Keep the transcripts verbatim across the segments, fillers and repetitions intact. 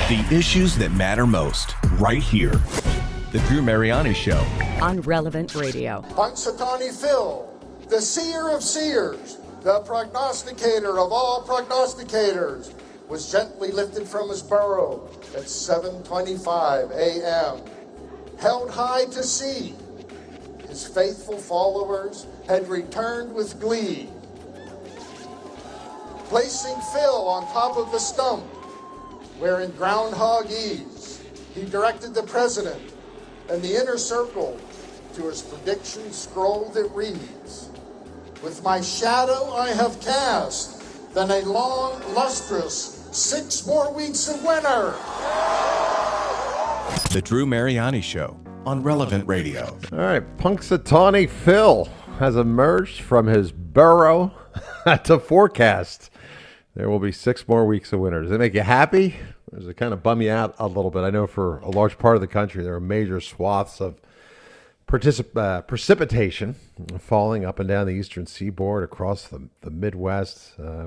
The issues that matter most, right here. The Drew Mariani Show. On Relevant Radio. Punxsutawney Phil, the seer of seers, the prognosticator of all prognosticators, was gently lifted from his burrow at seven twenty-five a.m., held high to sea. His faithful followers had returned with glee. Placing Phil on top of the stump, wearing groundhog ease, he directed the president and the inner circle to his prediction scroll that reads, "With my shadow I have cast, then a long, lustrous six more weeks of winter." The Drew Mariani Show on Relevant Radio. All right, Punxsutawney Phil has emerged from his burrow to forecast there will be six more weeks of winter. Does it make you happy? Or does it kind of bum you out a little bit? I know for a large part of the country, there are major swaths of particip- uh, precipitation falling up and down the eastern seaboard, across the, the Midwest. Uh,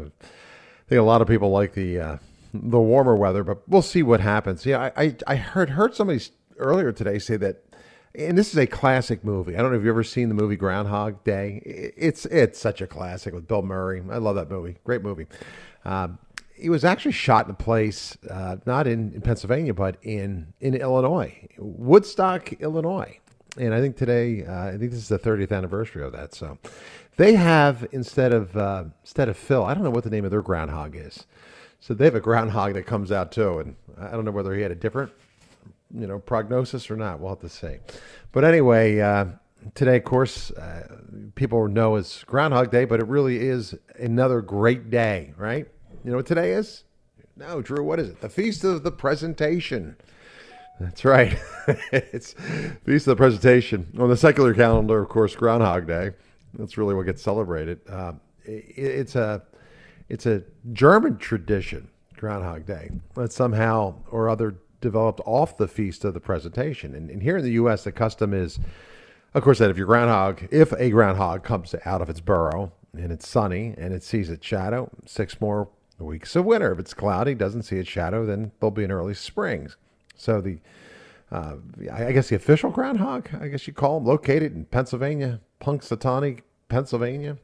I think a lot of people like the uh, the warmer weather, but we'll see what happens. Yeah, I, I, I heard heard somebody earlier today say that, and this is a classic movie. I don't know if you've ever seen the movie Groundhog Day. It's it's such a classic with Bill Murray. I love that movie. Great movie. Um, it was actually shot in a place, uh, not in, in Pennsylvania, but in, in Illinois, Woodstock, Illinois. And I think today, uh, I think this is the thirtieth anniversary of that. So they have, instead of uh, instead of Phil, I don't know what the name of their groundhog is. So they have a groundhog that comes out too. And I don't know whether he had a different, you know, prognosis or not. We'll have to see. But anyway, uh, today, of course, uh, people know as Groundhog Day, but it really is another great day, right? You know what today is? No, Drew, what is it? The Feast of the Presentation. That's right. It's Feast of the Presentation. On the secular calendar, of course, Groundhog Day. That's really what gets celebrated. Uh, it, it's a it's a German tradition, Groundhog Day, that somehow or other developed off the Feast of the Presentation. And, and here in the U S, the custom is, of course, that if your groundhog, if a groundhog comes out of its burrow and it's sunny and it sees its shadow, six more weeks of winter. If it's cloudy, doesn't see its shadow, then there'll be an early spring. So the, uh, I guess the official groundhog, I guess you call them, located in Pennsylvania, Punxsutawney, Pennsylvania,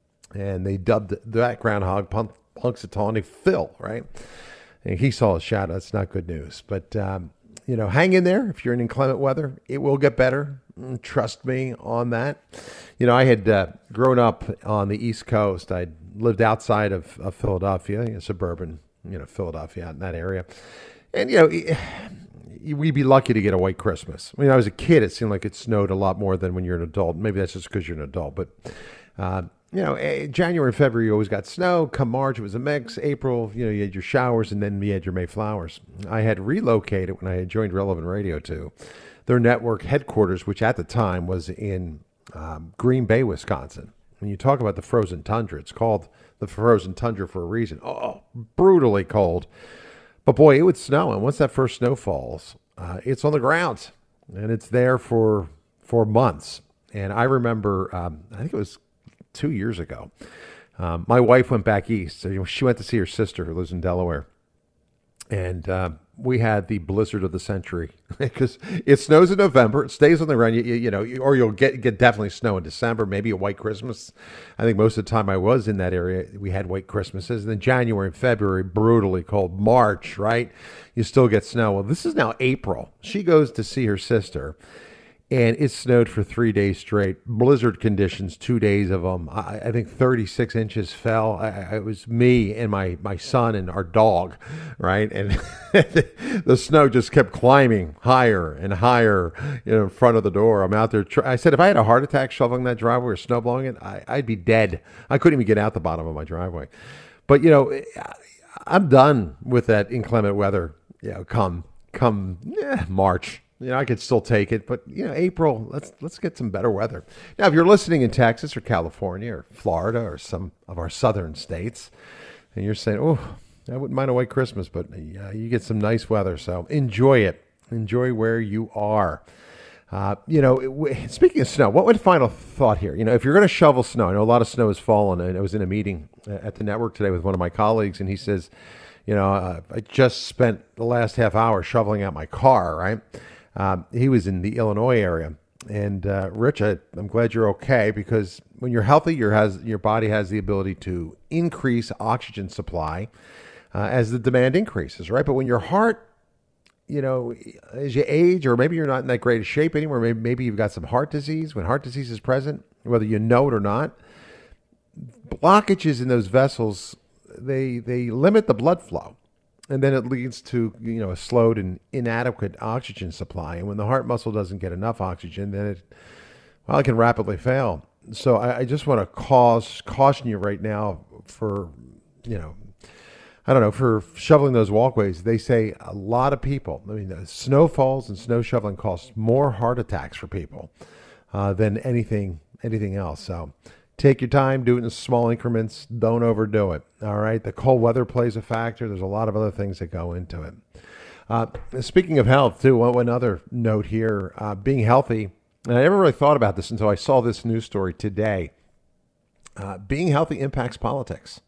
and they dubbed that groundhog Punk, Punxsutawney Phil, right? And he saw his shadow. That's not good news. But, um, you know, hang in there. If you're in inclement weather, it will get better. Trust me on that. You know, I had uh, grown up on the East Coast. I'd lived outside of, of Philadelphia, you know, suburban, you know, Philadelphia, out in that area. And, you know, we'd be lucky to get a white Christmas. When I was a kid, it seemed like it snowed a lot more than when you're an adult. Maybe that's just because you're an adult. But, uh, you know, January and February, you always got snow. Come March, it was a mix. April, you know, you had your showers, and then you had your Mayflowers. I had relocated when I had joined Relevant Radio to their network headquarters, which at the time was in um, Green Bay, Wisconsin. When you talk about the frozen tundra, it's called the frozen tundra for a reason. Oh, brutally cold. But boy, it would snow. And once that first snow falls, uh, it's on the ground. And it's there for for months. And I remember, um, I think it was two years ago, um, my wife went back east. So, you know, she went to see her sister who lives in Delaware. And uh, we had the blizzard of the century because it snows in November. It stays on the ground, you, you, you know, or you'll get get definitely snow in December, maybe a white Christmas. I think most of the time I was in that area, we had white Christmases. And then January and February, brutally cold. March, right? You still get snow. Well, this is now April. She goes to see her sister. And it snowed for three days straight. Blizzard conditions, two days of them. I, I think thirty-six inches fell. I, I, it was me and my, my son and our dog, right? And the snow just kept climbing higher and higher, you know, in front of the door. I'm out there. Tr- I said, if I had a heart attack shoveling that driveway or snow blowing it, I, I'd be dead. I couldn't even get out the bottom of my driveway. But, you know, I'm done with that inclement weather, you know, come, come eh, March. You know, I could still take it, but, you know, April, let's let's get some better weather. Now, if you're listening in Texas or California or Florida or some of our southern states, and you're saying, oh, I wouldn't mind a white Christmas, but uh, you get some nice weather, so enjoy it. Enjoy where you are. Uh, you know, it, speaking of snow, what would final thought here? You know, if you're going to shovel snow, I know a lot of snow has fallen, and I was in a meeting at the network today with one of my colleagues, and he says, You know, uh, I just spent the last half hour shoveling out my car, right? Um, he was in the Illinois area. And uh, Rich, I, I'm glad you're okay, because when you're healthy, your has your body has the ability to increase oxygen supply uh, as the demand increases, right? But when your heart, you know, as you age, or maybe you're not in that great a shape anymore, maybe, maybe you've got some heart disease. When heart disease is present, whether you know it or not, blockages in those vessels, they they limit the blood flow. And then it leads to, you know, a slowed and inadequate oxygen supply. And when the heart muscle doesn't get enough oxygen, then it, well, it can rapidly fail. So I, I just want to cause caution you right now for, you know, I don't know, for shoveling those walkways. They say a lot of people, I mean, the snowfalls and snow shoveling costs more heart attacks for people uh, than anything anything else. So take your time, do it in small increments. Don't overdo it. All right. The cold weather plays a factor. There's a lot of other things that go into it. Uh, speaking of health, too, one, one other note here, uh, being healthy. And I never really thought about this until I saw this news story today. Uh, being healthy impacts politics.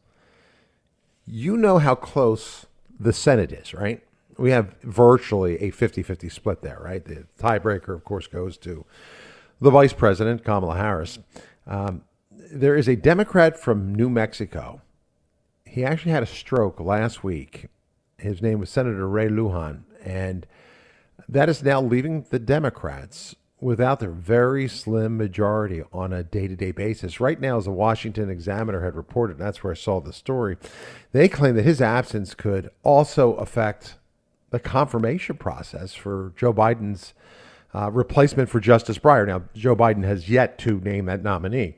You know how close the Senate is, right? We have virtually a fifty-fifty split there, right? The tiebreaker, of course, goes to the vice president, Kamala Harris. Um, There is a Democrat from New Mexico. He actually had a stroke last week. His name was Senator Ray Lujan, and that is now leaving the Democrats without their very slim majority on a day-to-day basis. Right now, as the Washington Examiner had reported, and that's where I saw the story, they claim that his absence could also affect the confirmation process for Joe Biden's uh, replacement for Justice Breyer. Now, Joe Biden has yet to name that nominee.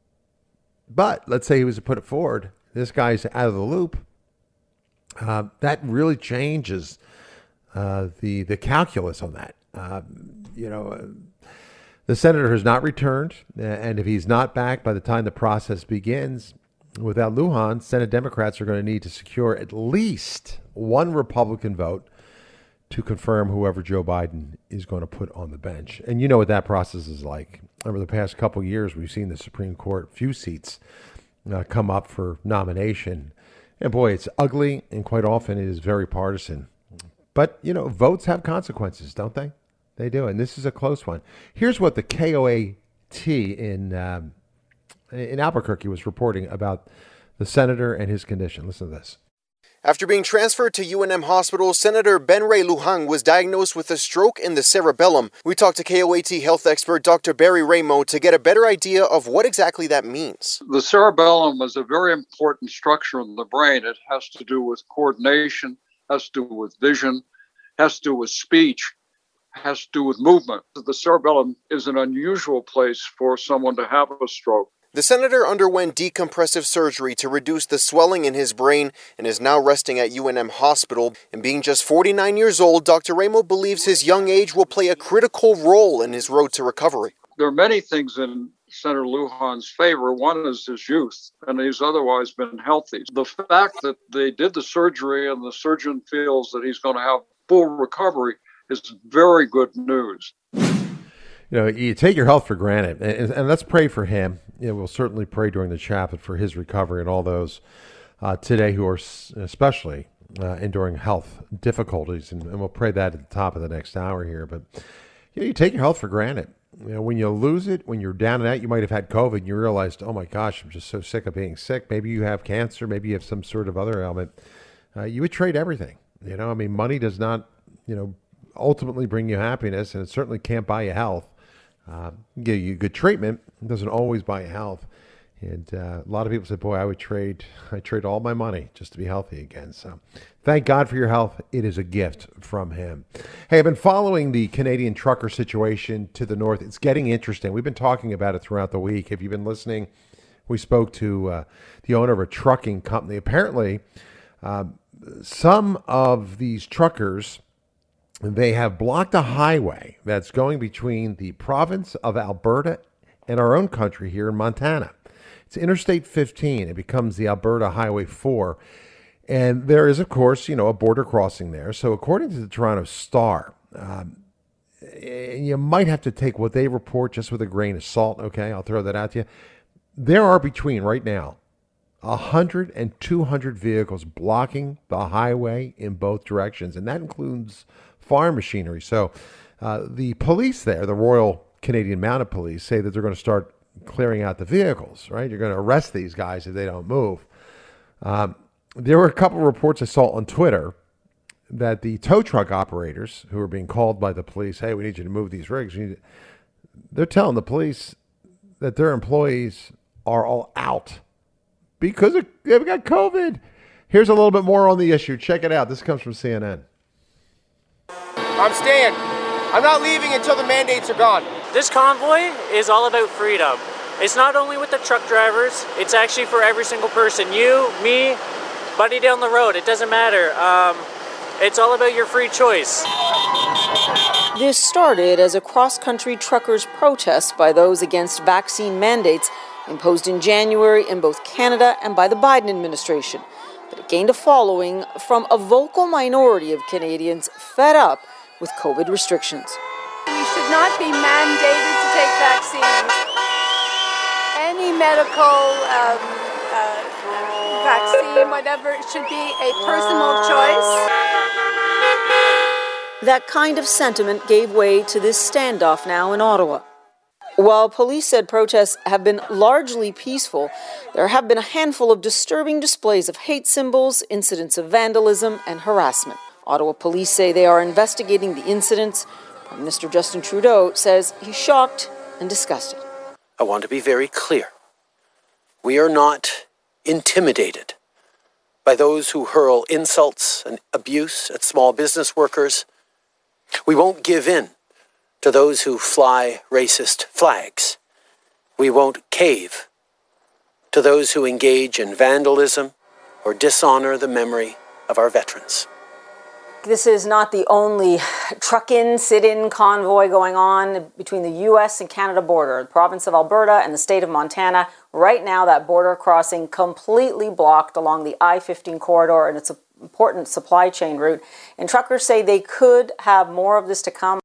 But let's say he was to put it forward. This guy's out of the loop. Uh, that really changes uh, the the calculus on that. Uh, you know, uh, the senator has not returned, and if he's not back by the time the process begins, without Lujan, Senate Democrats are going to need to secure at least one Republican vote to confirm whoever Joe Biden is going to put on the bench. And you know what that process is like. Over the past couple of years, we've seen the Supreme Court, few seats uh, come up for nomination. And boy, it's ugly, and quite often it is very partisan. But, you know, votes have consequences, don't they? They do, and this is a close one. Here's what the K O A T in, um, in Albuquerque was reporting about the senator and his condition. Listen to this. After being transferred to U N M Hospital, Senator Ben Ray Lujan was diagnosed with a stroke in the cerebellum. We talked to K O A T health expert Doctor Barry Ramo to get a better idea of what exactly that means. The cerebellum is a very important structure in the brain. It has to do with coordination, has to do with vision, has to do with speech, has to do with movement. The cerebellum is an unusual place for someone to have a stroke. The senator underwent decompressive surgery to reduce the swelling in his brain and is now resting at U N M Hospital. And being just forty-nine years old, Doctor Ramo believes his young age will play a critical role in his road to recovery. There are many things in Senator Lujan's favor. One is his youth, and he's otherwise been healthy. The fact that they did the surgery and the surgeon feels that he's going to have full recovery is very good news. You know, you take your health for granted, and, and let's pray for him. You know, we'll certainly pray during the chaplet for his recovery and all those uh, today who are especially uh, enduring health difficulties, and, and we'll pray that at the top of the next hour here. But you know, you take your health for granted. You know, when you lose it, when you're down and out, you might have had COVID, and you realized, oh my gosh, I'm just so sick of being sick. Maybe you have cancer, maybe you have some sort of other ailment. Uh, you would trade everything. You know, I mean, money does not, you know, ultimately bring you happiness, and it certainly can't buy you health. Uh, give you good treatment. It doesn't always buy you health. And uh, a lot of people say, boy, I would trade, I trade all my money just to be healthy again. So thank God for your health. It is a gift from him. Hey, I've been following the Canadian trucker situation to the north. It's getting interesting. We've been talking about it throughout the week. If you've been listening, we spoke to uh, the owner of a trucking company. Apparently, uh, some of these truckers, they have blocked a highway that's going between the province of Alberta and our own country here in Montana. It's Interstate fifteen. It becomes the Alberta Highway four. And there is, of course, you know, a border crossing there. So according to the Toronto Star, um, you might have to take what they report just with a grain of salt, okay? I'll throw that out to you. There are between, right now, one hundred and two hundred vehicles blocking the highway in both directions, and that includes farm machinery. So uh, the police there, the Royal Canadian Mounted Police, say that they're going to start clearing out the vehicles, right? You're going to arrest these guys if they don't move. Um, there were a couple of reports I saw on Twitter that the tow truck operators who are being called by the police, hey, we need you to move these rigs. You need to, they're telling the police that their employees are all out because of, they've got COVID. Here's a little bit more on the issue. Check it out. This comes from C N N. I'm staying. I'm not leaving until the mandates are gone. This convoy is all about freedom. It's not only with the truck drivers, it's actually for every single person. You, me, buddy down the road, it doesn't matter. Um, it's all about your free choice. This started as a cross-country truckers' protest by those against vaccine mandates imposed in January in both Canada and by the Biden administration. But it gained a following from a vocal minority of Canadians fed up with COVID restrictions. We should not be mandated to take vaccines. Any medical um, uh, vaccine, whatever, it should be a personal choice. That kind of sentiment gave way to this standoff now in Ottawa. While police said protests have been largely peaceful, there have been a handful of disturbing displays of hate symbols, incidents of vandalism, and harassment. Ottawa police say they are investigating the incidents. Prime Minister Justin Trudeau says he's shocked and disgusted. I want to be very clear. We are not intimidated by those who hurl insults and abuse at small business workers. We won't give in to those who fly racist flags. We won't cave to those who engage in vandalism or dishonor the memory of our veterans. This is not the only truck-in, sit-in convoy going on between the U S and Canada border, the province of Alberta and the state of Montana. Right now, that border crossing completely blocked along the I fifteen corridor, and it's an important supply chain route. And truckers say they could have more of this to come.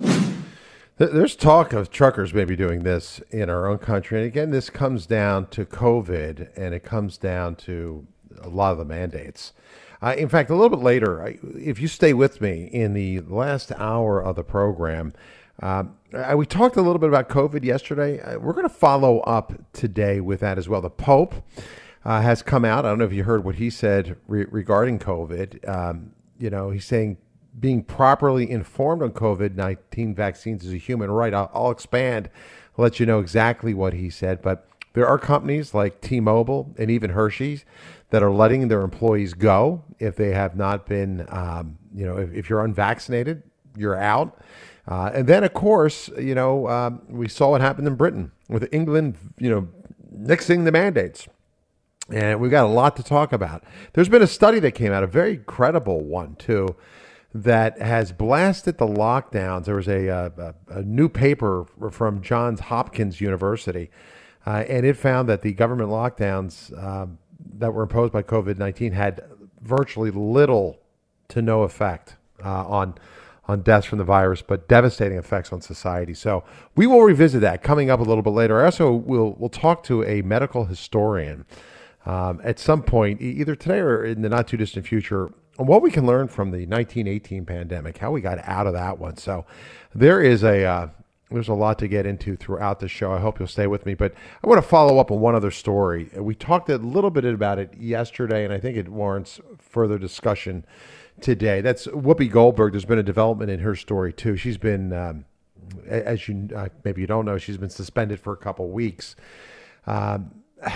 There's talk of truckers maybe doing this in our own country. And again, this comes down to COVID, and it comes down to a lot of the mandates. Uh, in fact, a little bit later, I, if you stay with me in the last hour of the program, uh, I, we talked a little bit about COVID yesterday. Uh, we're going to follow up today with that as well. The Pope uh, has come out. I don't know if you heard what he said re- regarding COVID. Um, you know, he's saying being properly informed on COVID nineteen vaccines is a human right. I'll, I'll expand, I'll let you know exactly what he said. But there are companies like T-Mobile and even Hershey's that are letting their employees go if they have not been, um, you know, if, if you're unvaccinated, you're out. Uh, and then, of course, you know, um, we saw what happened in Britain with England, you know, nixing the mandates. And we've got a lot to talk about. There's been a study that came out, a very credible one, too, that has blasted the lockdowns. There was a, a, a new paper from Johns Hopkins University, uh, and it found that the government lockdowns um, that were imposed by COVID nineteen had virtually little to no effect uh, on on deaths from the virus, but devastating effects on society. So we will revisit that coming up a little bit later. I also will we'll talk to a medical historian um, at some point, either today or in the not too distant future, on what we can learn from the nineteen eighteen pandemic, how we got out of that one. So there is a uh, there's a lot to get into throughout the show. I hope you'll stay with me. But I want to follow up on one other story. We talked a little bit about it yesterday, and I think it warrants further discussion today. That's Whoopi Goldberg. There's been a development in her story, too. She's been, um, as you uh, maybe you don't know, she's been suspended for a couple weeks. Um,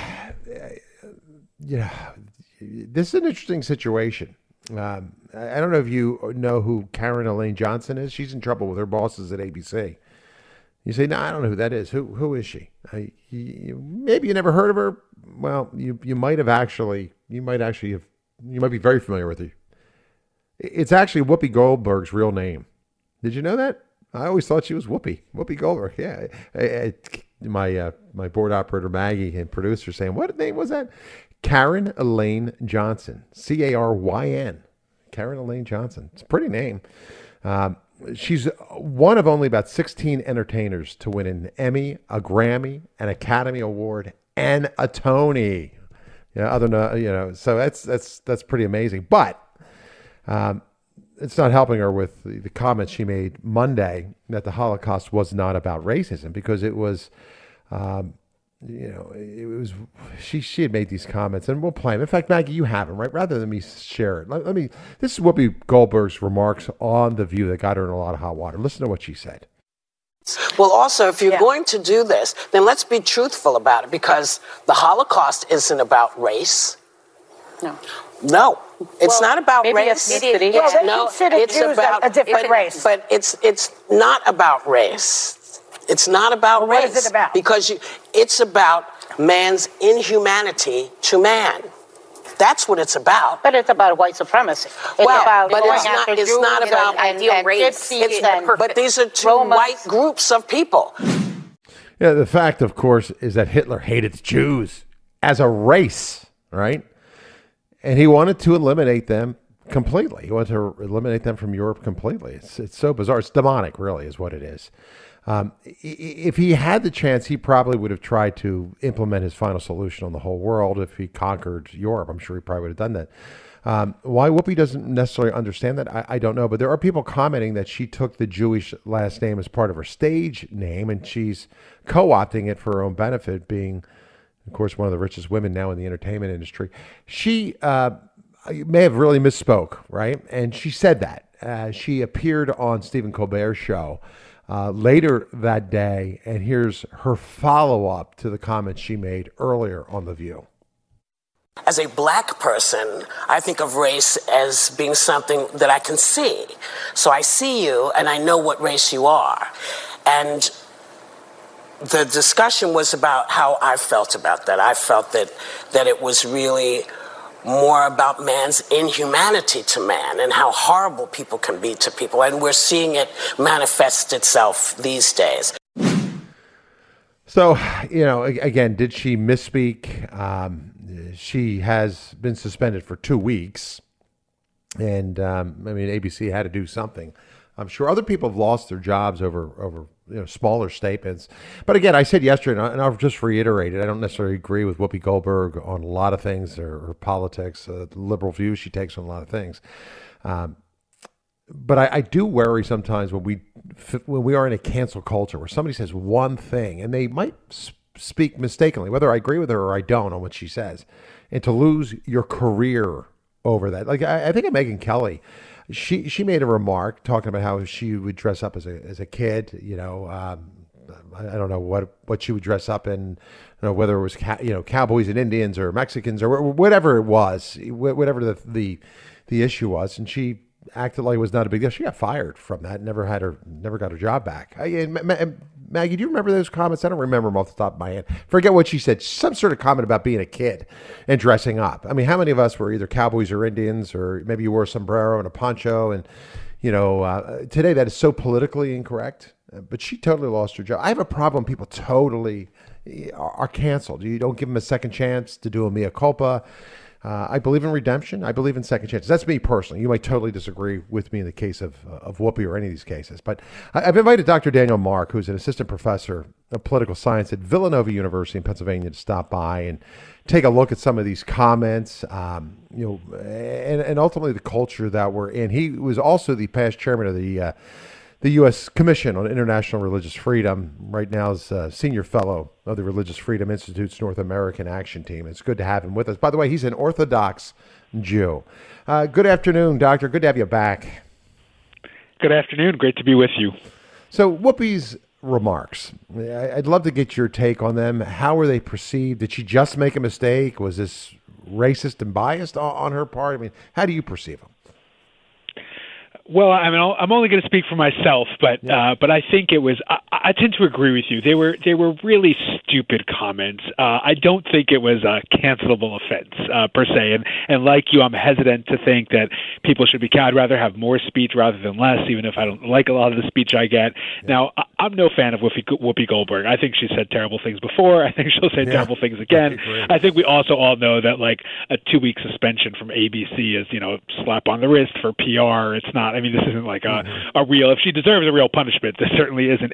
yeah, this is an interesting situation. Um, I don't know if you know who Karen Elaine Johnson is. She's in trouble with her bosses at A B C. You say, no, I don't know who that is. Who who is she? I, you, maybe you never heard of her. Well, you you might have actually. You might actually have. You might be very familiar with her. It's actually Whoopi Goldberg's real name. Did you know that? I always thought she was Whoopi. Whoopi Goldberg. Yeah. I, I, my uh, my board operator Maggie and producer saying, what name was that? Karen Elaine Johnson. C A R Y N. Karen Elaine Johnson. It's a pretty name. Um, she's one of only about sixteen entertainers to win an Emmy, a Grammy, an Academy Award, and a Tony. Yeah, other than, you know, so that's that's that's pretty amazing. But um, it's not helping her with the, the comments she made Monday that the Holocaust was not about racism, because it was, um, you know, it was she she had made these comments, and we'll play them. In fact, Maggie, you have them, right? Rather than me share it, let, let me. This is Whoopi Goldberg's remarks on The View that got her in a lot of hot water. Listen to what she said. Well, also, if you're yeah. going to do this, then let's be truthful about it, because the Holocaust isn't about race. No. No, it's well, not about maybe race. It is. Well, they no, consider it's Jews about a different but, race. But it's it's not about race. It's not about well, race. What is it about? Because you, it's about man's inhumanity to man. That's what it's about. But it's about white supremacy. It's well, about but going it's not. after It's Jews not about and, ideal and race. Gypsies It's, and but these are two Romans. white groups of people. Yeah, the fact, of course, is that Hitler hated the Jews as a race, right? And he wanted to eliminate them completely. He wanted to eliminate them from Europe completely. It's it's so bizarre. It's demonic, really, is what it is. Um, if he had the chance, he probably would have tried to implement his final solution on the whole world if he conquered Europe. I'm sure he probably would have done that. Um, why Whoopi doesn't necessarily understand that, I, I don't know. But there are people commenting that she took the Jewish last name as part of her stage name, and she's co-opting it for her own benefit, being, of course, one of the richest women now in the entertainment industry. She uh, may have really misspoke, right? And she said that. Uh, she appeared on Stephen Colbert's show Uh, later that day, and here's her follow-up to the comments she made earlier on The View. As a black person, I think of race as being something that I can see. So I see you, and I know what race you are. And the discussion was about how I felt about that. I felt that that it was really more about man's inhumanity to man and how horrible people can be to people. And we're seeing it manifest itself these days. So, you know, again, did she misspeak? Um, she has been suspended for two weeks. And, um, I mean, A B C had to do something. I'm sure other people have lost their jobs over, over you know, smaller statements. But again, I said yesterday, and I'll just reiterate it, I don't necessarily agree with Whoopi Goldberg on a lot of things, or her politics, uh, the liberal views she takes on a lot of things. Um, but I, I do worry sometimes when we when we are in a cancel culture where somebody says one thing, and they might speak mistakenly, whether I agree with her or I don't on what she says, and to lose your career over that. Like, I, I think of Megyn Kelly. She she made a remark talking about how she would dress up as a as a kid. You know, um, I, I don't know what what she would dress up in. You know, whether it was ca- you know cowboys and Indians or Mexicans or whatever it was, whatever the the the issue was, and she acted like it was not a big deal. She got fired from that. Never had her never got her job back. I, and Maggie, do you remember those comments? I don't remember them off the top of my head. Forget what she said. Some sort of comment about being a kid and dressing up. I mean, how many of us were either cowboys or Indians, or maybe you wore a sombrero and a poncho? And, you know, uh, today that is so politically incorrect. But she totally lost her job. I have a problem. People totally are canceled. You don't give them a second chance to do a mea culpa. Uh, I believe in redemption. I believe in second chances. That's me personally. You might totally disagree with me in the case of of Whoopi or any of these cases. But I, I've invited Doctor Daniel Mark, who's an assistant professor of political science at Villanova University in Pennsylvania, to stop by and take a look at some of these comments, um, you know, and, and ultimately the culture that we're in. He was also the past chairman of the uh, the U S Commission on International Religious Freedom. Right now is a senior fellow of the Religious Freedom Institute's North American Action Team. It's good to have him with us. By the way, he's an Orthodox Jew. Uh, good afternoon, Doctor. Good to have you back. Good afternoon. Great to be with you. So Whoopi's remarks, I'd love to get your take on them. How were they perceived? Did she just make a mistake? Was this racist and biased on her part? I mean, how do you perceive them? Well, I mean, I'm only going to speak for myself, but yeah. uh, but I think it was. I, I tend to agree with you. They were they were really stupid comments. Uh, I don't think it was a cancelable offense uh, per se. And and like you, I'm hesitant to think that people should be. I'd rather have more speech rather than less, even if I don't like a lot of the speech I get. Yeah. Now, I, I'm no fan of Whoopi, Whoopi Goldberg. I think she said terrible things before. I think she'll say yeah. terrible things again. I think we also all know that like a two week suspension from A B C is, you know, slap on the wrist for P R. It's not. I mean, this isn't like a, mm-hmm. a real, if she deserves a real punishment, this certainly isn't it.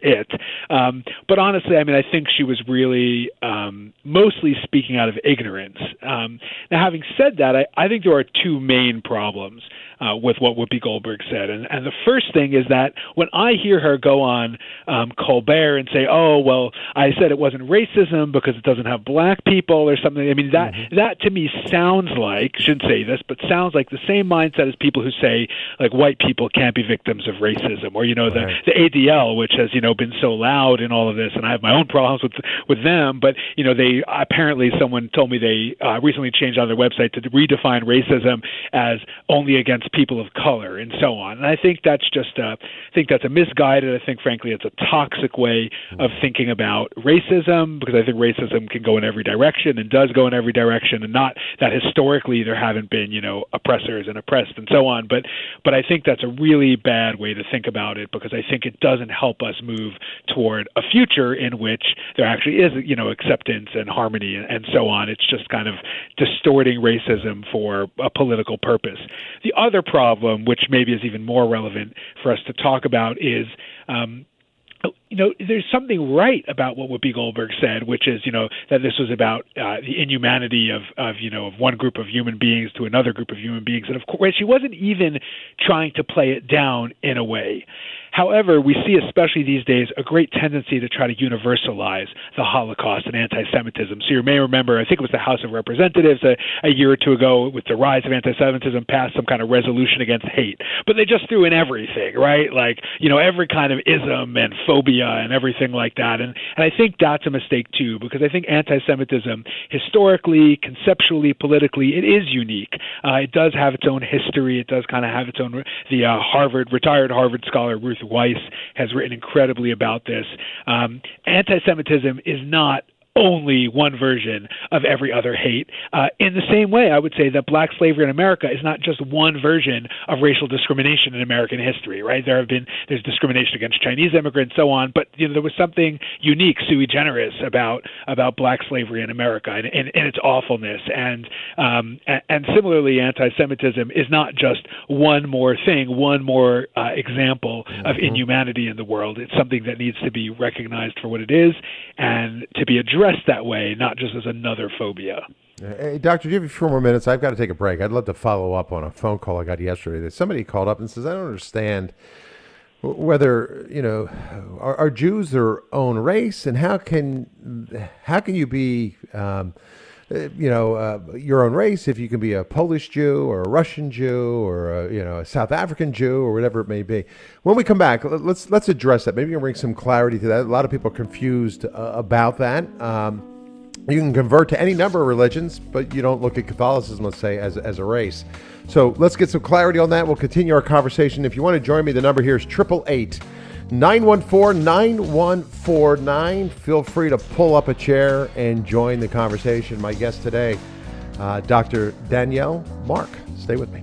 Um, but honestly, I mean, I think she was really um, mostly speaking out of ignorance. Um, now, having said that, I, I think there are two main problems uh, with what Whoopi Goldberg said. And, and the first thing is that when I hear her go on um, Colbert and say, oh, well, I said it wasn't racism because it doesn't have black people or something. I mean, that, mm-hmm. that to me sounds like, shouldn't say this, but sounds like the same mindset as people who say, like, white people can't be victims of racism. Or, you know, the, right. the A D L, which has, you know, been so loud in all of this. And I have my own problems with with them. But, you know, they apparently someone told me they uh, recently changed on their website to redefine racism as only against people of color and so on. And I think that's just uh, I think that's a misguided. I think, frankly, it's a toxic way of thinking about racism, because I think racism can go in every direction and does go in every direction, and not that historically there haven't been, you know, oppressors and oppressed and so on. But but I think that's a really bad way to think about it, because I think it doesn't help us move toward a future in which there actually is, you know, acceptance and harmony and, and so on. It's just kind of distorting racism for a political purpose. The other problem, which maybe is even more relevant for us to talk about, is um, you know, there's something right about what Whoopi Goldberg said, which is, you know, that this was about uh, the inhumanity of, of, you know, of one group of human beings to another group of human beings. And of course, she wasn't even trying to play it down in a way. However, we see, especially these days, a great tendency to try to universalize the Holocaust and anti-Semitism. So you may remember, I think it was the House of Representatives a, a year or two ago, with the rise of anti-Semitism, passed some kind of resolution against hate. But they just threw in everything, right? Like, you know, every kind of ism and phobia and everything like that. And, and I think that's a mistake, too, because I think anti-Semitism, historically, conceptually, politically, it is unique. Uh, it does have its own history. It does kind of have its own, the uh, Harvard, retired Harvard scholar Ruth Weiss has written incredibly about this. Um, anti-Semitism is not only one version of every other hate. Uh, in the same way, I would say that black slavery in America is not just one version of racial discrimination in American history, right? There have been, there's discrimination against Chinese immigrants, so on, but you know, there was something unique, sui generis, about about black slavery in America and, and, and its awfulness. And, um, and, and similarly, anti-Semitism is not just one more thing, one more uh, example mm-hmm. of inhumanity in the world. It's something that needs to be recognized for what it is and to be addressed that way, not just as another phobia. Hey, Doctor, do you have a few more minutes? I've got to take a break. I'd love to follow up on a phone call I got yesterday that somebody called up and says, I don't understand whether, you know, are, are Jews their own race, and how can how can you be, um, you know, uh, your own race if you can be a Polish Jew or a Russian Jew or a, you know, a South African Jew or whatever it may be. When we come back, let's let's address that. Maybe you can bring some clarity to that. A lot of people are confused uh, about that. Um, you can convert to any number of religions, but you don't look at Catholicism, let's say, as as a race. So let's get some clarity on that. We'll continue our conversation. If you want to join me, the number here is triple eight. nine one four, nine one four nine. Feel free to pull up a chair and join the conversation. My guest today, uh, Doctor Danielle Mark. Stay with me.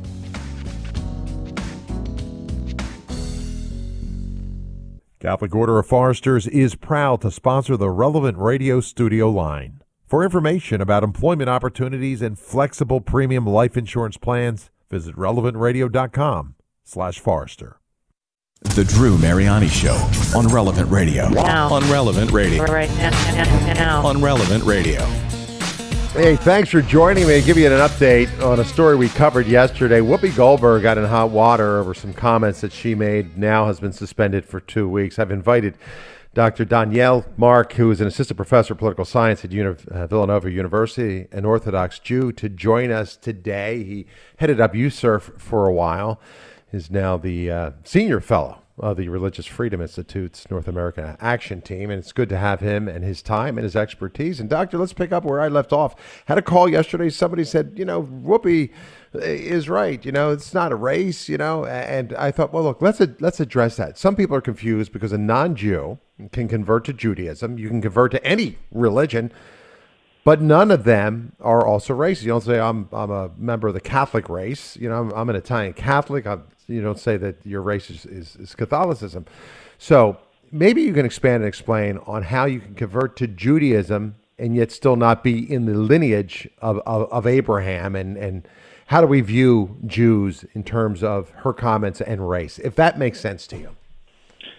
Catholic Order of Foresters is proud to sponsor the Relevant Radio studio line. For information about employment opportunities and flexible premium life insurance plans, visit relevant radio dot com slash Forester. The Drew Mariani Show on Relevant Radio. Now. On Relevant Radio. Right now. now. On Relevant Radio. Hey, thanks for joining me. I'll give you an update on a story we covered yesterday. Whoopi Goldberg got in hot water over some comments that she made, now has been suspended for two weeks. I've invited Doctor Danielle Mark, who is an assistant professor of political science at Uni- uh, Villanova University, an Orthodox Jew, to join us today. He headed up U S E R F for a while, is now the uh, senior fellow of the Religious Freedom Institute's North American Action Team, and it's good to have him and his time and his expertise. And Doctor, let's pick up where I left off. Had a call yesterday. Somebody said, you know, Whoopi is right. You know, it's not a race. You know, and I thought, well, look, let's let's address that. Some people are confused because a non-Jew can convert to Judaism. You can convert to any religion, but none of them are also racist. You don't say I'm I'm a member of the Catholic race. You know, I'm, I'm an Italian Catholic. I'm, you don't say that your race is, is, is Catholicism. So maybe you can expand and explain on how you can convert to Judaism and yet still not be in the lineage of, of, of Abraham, and, and how do we view Jews in terms of her comments and race, if that makes sense to you?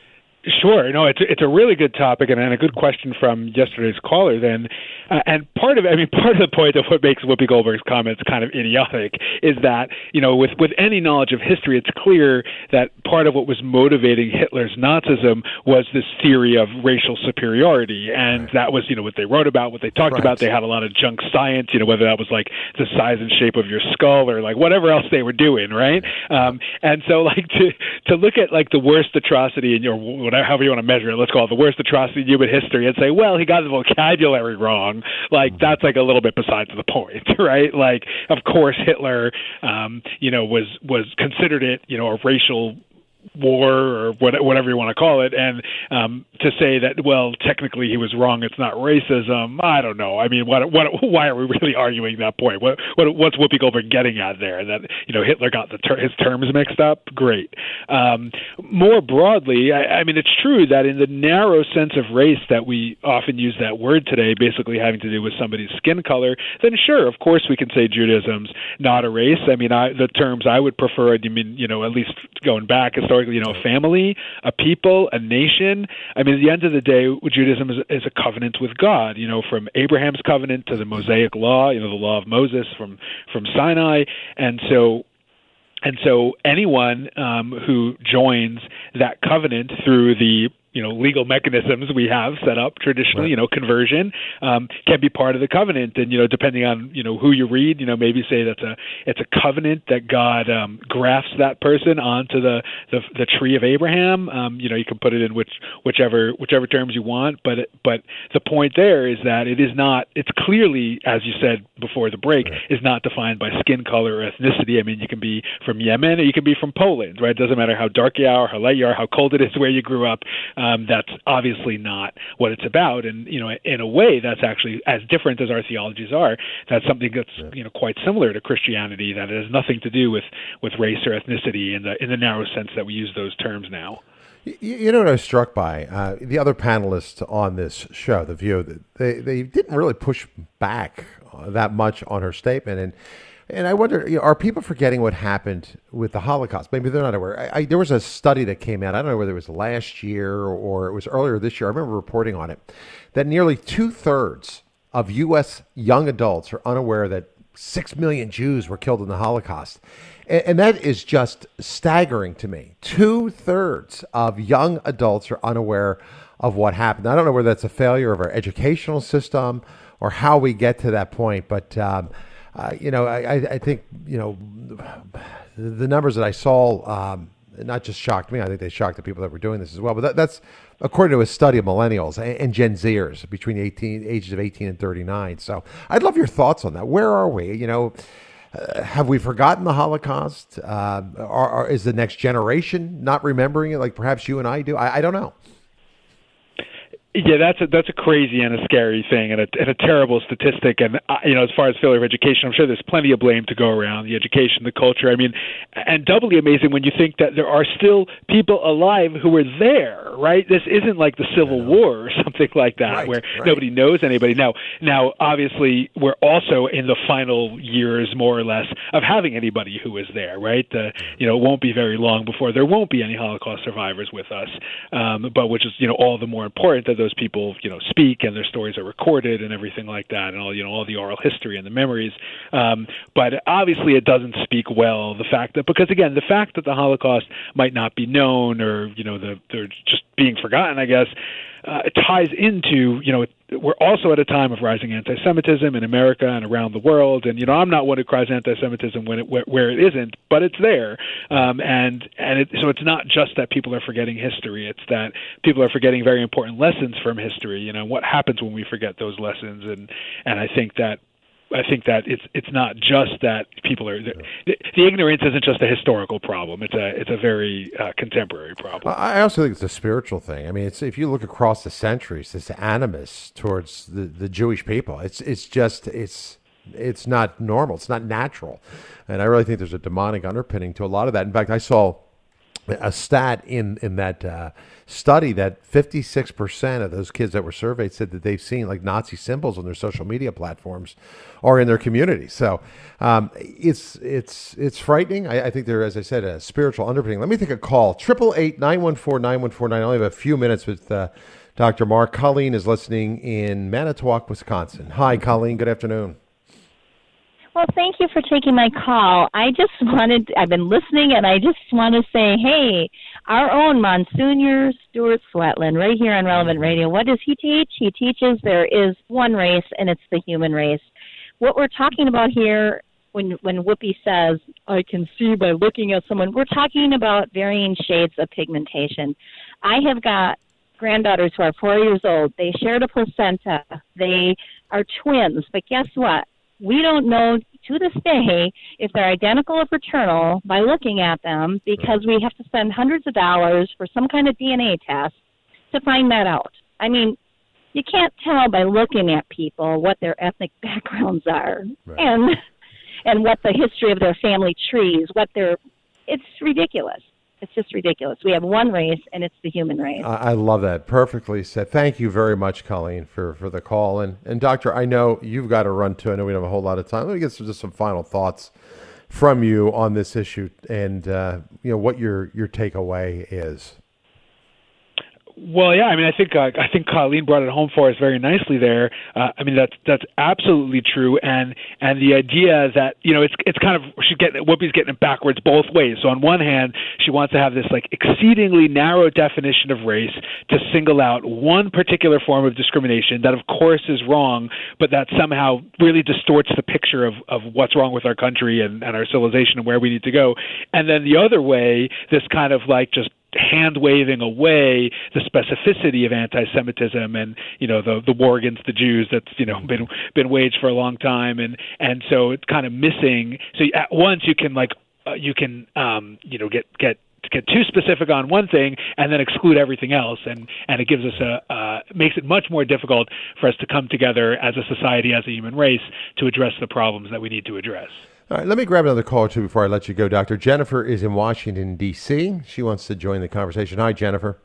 Sure. No, it's it's a really good topic and, and a good question from yesterday's caller. Then, uh, and part of I mean, part of the point of what makes Whoopi Goldberg's comments kind of idiotic is that you know, with with any knowledge of history, it's clear that part of what was motivating Hitler's Nazism was this theory of racial superiority, and right. that was you know what they wrote about, what they talked right. about. They had a lot of junk science, you know, whether that was like the size and shape of your skull or like whatever else they were doing, right? Um, and so, like to to look at like the worst atrocity in your whatever, however you want to measure it, let's call it the worst atrocity in human history, and say, well, he got the vocabulary wrong. Like that's like a little bit besides the point, right? Like, of course, Hitler, um, you know, was was considered it, you know, a racial war or whatever you want to call it, and um, to say that, well, technically he was wrong, it's not racism, I don't know. I mean, what, what, why are we really arguing that point? What, what, what's Whoopi Goldberg getting at there? That, you know, Hitler got the ter- his terms mixed up? Great. Um, more broadly, I, I mean, it's true that in the narrow sense of race that we often use that word today, basically having to do with somebody's skin color, then sure, of course we can say Judaism's not a race. I mean, I, the terms I would prefer, I mean, you know, at least going back historically, you know, a family, a people, a nation. I mean, at the end of the day, Judaism is, is a covenant with God, you know, from Abraham's covenant to the Mosaic law, you know, the law of Moses from, from Sinai. And so, and so anyone um, who joins that covenant through the you know, legal mechanisms we have set up traditionally, right. you know, conversion, um, can be part of the covenant. And, you know, depending on, you know, who you read, you know, maybe say that's a, it's a covenant that God um, grafts that person onto the, the, the tree of Abraham. Um, you know, you can put it in which, whichever, whichever terms you want. But, but the point there is that it is not, it's clearly, as you said before the break, right. is not defined by skin color or ethnicity. I mean, you can be from Yemen or you can be from Poland, right? It doesn't matter how dark you are, how light you are, how cold it is where you grew up. Um, that's obviously not what it's about. And, you know, in a way, that's actually as different as our theologies are. That's something that's, yeah. you know, quite similar to Christianity, that it has nothing to do with, with race or ethnicity in the in the narrow sense that we use those terms now. You, you know what I was struck by? Uh, the other panelists on this show, The View, they, they didn't really push back that much on her statement. And And I wonder, you know, are people forgetting what happened with the Holocaust? Maybe they're not aware. I, I, there was a study that came out, I don't know whether it was last year or, or it was earlier this year, I remember reporting on it, that nearly two-thirds of U S young adults are unaware that six million Jews were killed in the Holocaust. And, and that is just staggering to me. Two-thirds of young adults are unaware of what happened. I don't know whether that's a failure of our educational system or how we get to that point, but... Um, Uh, you know, I, I think, you know, the numbers that I saw um, not just shocked me. I think they shocked the people that were doing this as well. But that, that's according to a study of millennials and, and Gen Zers between eighteen ages of eighteen and thirty-nine. So I'd love your thoughts on that. Where are we? You know, uh, have we forgotten the Holocaust? Uh, are, are, is the next generation not remembering it like perhaps you and I do? I, I don't know. Yeah, that's a, that's a crazy and a scary thing and a, and a terrible statistic. And, uh, you know, as far as failure of education, I'm sure there's plenty of blame to go around, the education, the culture. I mean, and doubly amazing when you think that there are still people alive who were there, right? This isn't like the Civil War or something like that, right, where right. nobody knows anybody. Now, now, obviously, we're also in the final years, more or less, of having anybody who was there, right? Uh, you know, it won't be very long before there won't be any Holocaust survivors with us, um, but which is, you know, all the more important that those people, you know, speak and their stories are recorded and everything like that, and all, you know, all the oral history and the memories. Um, but obviously, it doesn't speak well the fact that, because again, the fact that the Holocaust might not be known, or you know, the, they're just being forgotten, I guess, uh, it ties into, you know, we're also at a time of rising anti-Semitism in America and around the world. And, you know, I'm not one who cries anti-Semitism when it, where, where it isn't, but it's there. Um, and and it, so it's not just that people are forgetting history. It's that people are forgetting very important lessons from history. You know, what happens when we forget those lessons? And, and I think that I think that it's it's not just that people are the, the ignorance isn't just a historical problem. It's a it's a very uh, contemporary problem. I also think it's a spiritual thing. I mean, it's if you look across the centuries, this animus towards the, the Jewish people. It's it's just it's it's not normal. It's not natural, and I really think there's a demonic underpinning to a lot of that. In fact, I saw a stat in in that uh, study that fifty-six percent of those kids that were surveyed said that they've seen like Nazi symbols on their social media platforms or in their community. So um, it's it's it's frightening. I, I think there, as I said, a spiritual underpinning. Let me take a call. Triple eight nine one four nine one four nine. I only have a few minutes with uh, Doctor Mark. Colleen is listening in Manitowoc, Wisconsin. Hi, Colleen. Good afternoon. Well, thank you for taking my call. I just wanted, I've been listening, and I just want to say, hey, our own Monsignor Stuart Sweatland, right here on Relevant Radio, what does he teach? He teaches there is one race, and it's the human race. What we're talking about here, when, when Whoopi says, I can see by looking at someone, we're talking about varying shades of pigmentation. I have got granddaughters who are four years old. They shared a placenta. They are twins, but guess what? We don't know to this day if they're identical or fraternal by looking at them, because we have to spend hundreds of dollars for some kind of D N A test to find that out. I mean, you can't tell by looking at people what their ethnic backgrounds are, right. and and what the history of their family trees, what their, it's ridiculous. It's just ridiculous. We have one race, and it's the human race. I love that. Perfectly said. Thank you very much, Colleen, for, for the call. And, and Doctor, I know you've got to run too. I know we don't have a whole lot of time. Let me get some, just some final thoughts from you on this issue, and uh, you know what your your takeaway is. Well, yeah, I mean, I think uh, I think Colleen brought it home for us very nicely there. Uh, I mean, that's that's absolutely true, and and the idea that, you know, it's it's kind of, she's getting, Whoopi's getting it backwards both ways. So on one hand, she wants to have this like exceedingly narrow definition of race to single out one particular form of discrimination that, of course, is wrong, but that somehow really distorts the picture of of what's wrong with our country and, and our civilization and where we need to go. And then the other way, this kind of like just hand-waving away the specificity of anti-Semitism and, you know, the the war against the Jews that's, you know, been been waged for a long time, and and so it's kind of missing. So at once you can like uh, you can um, you know get get get too specific on one thing and then exclude everything else, and and it gives us a uh, makes it much more difficult for us to come together as a society, as a human race, to address the problems that we need to address. All right, let me grab another call, too, before I let you go. Doctor Jennifer is in Washington, D C She wants to join the conversation. Hi, Jennifer.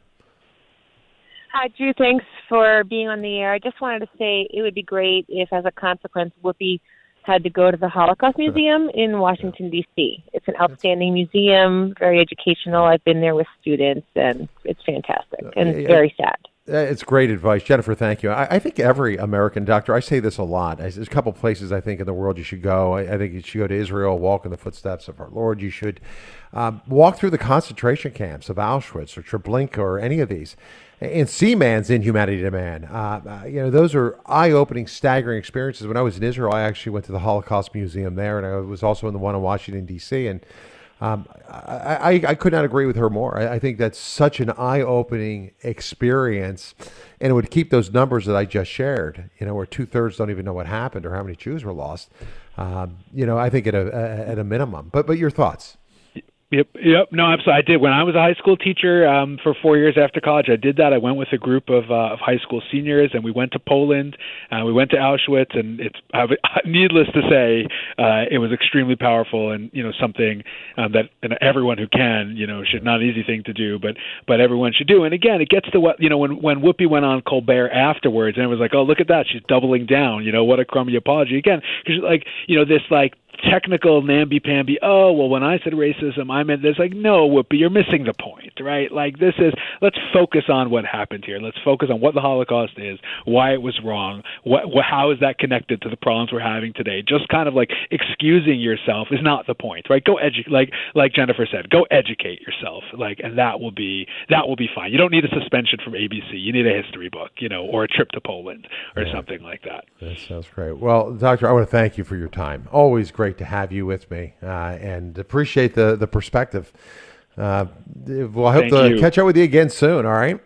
Hi, Drew. Thanks for being on the air. I just wanted to say it would be great if, as a consequence, Whoopi had to go to the Holocaust Museum in Washington, D C It's an outstanding museum, very educational. I've been there with students, and it's fantastic and very sad. It's great advice. Jennifer, thank you. I, I think every American doctor, I say this a lot. There's a couple places I think in the world you should go. I, I think you should go to Israel, walk in the footsteps of our Lord. You should um, walk through the concentration camps of Auschwitz or Treblinka or any of these and see man's inhumanity to man. Uh, uh, you know, those are eye-opening, staggering experiences. When I was in Israel, I actually went to the Holocaust Museum there, and I was also in the one in Washington, D C, and Um, I, I, I could not agree with her more. I, I think that's such an eye-opening experience, and it would keep those numbers that I just shared, you know, where two-thirds don't even know what happened or how many Jews were lost, um, you know, I think at a, at a minimum. But but your thoughts? Yep, yep. No, absolutely. I did. When I was a high school teacher um, for four years after college, I did that. I went with a group of, uh, of high school seniors, and we went to Poland. Uh, we went to Auschwitz, and it's uh, needless to say, uh, it was extremely powerful, and you know something um, that and everyone who can, you know, should not an easy thing to do, but but everyone should do. And again, it gets to what you know when when Whoopi went on Colbert afterwards, and it was like, oh, look at that, she's doubling down. You know, what a crummy apology again, because like you know this like. technical namby-pamby, oh, well, when I said racism, I meant this. Like, no, Whoopi, you're missing the point, right? Like, this is, let's focus on what happened here. Let's focus on what the Holocaust is, why it was wrong, what, what how is that connected to the problems we're having today. Just kind of like excusing yourself is not the point, right? Go educate, like like Jennifer said, go educate yourself, like, and that will be that will be fine. You don't need a suspension from A B C. You need a history book, you know, or a trip to Poland or yeah. something like that. That sounds great. Well, Doctor, I want to thank you for your time. Always great to have you with me, uh, and appreciate the the perspective. Uh, well, I hope Thank to you. catch up with you again soon. All right.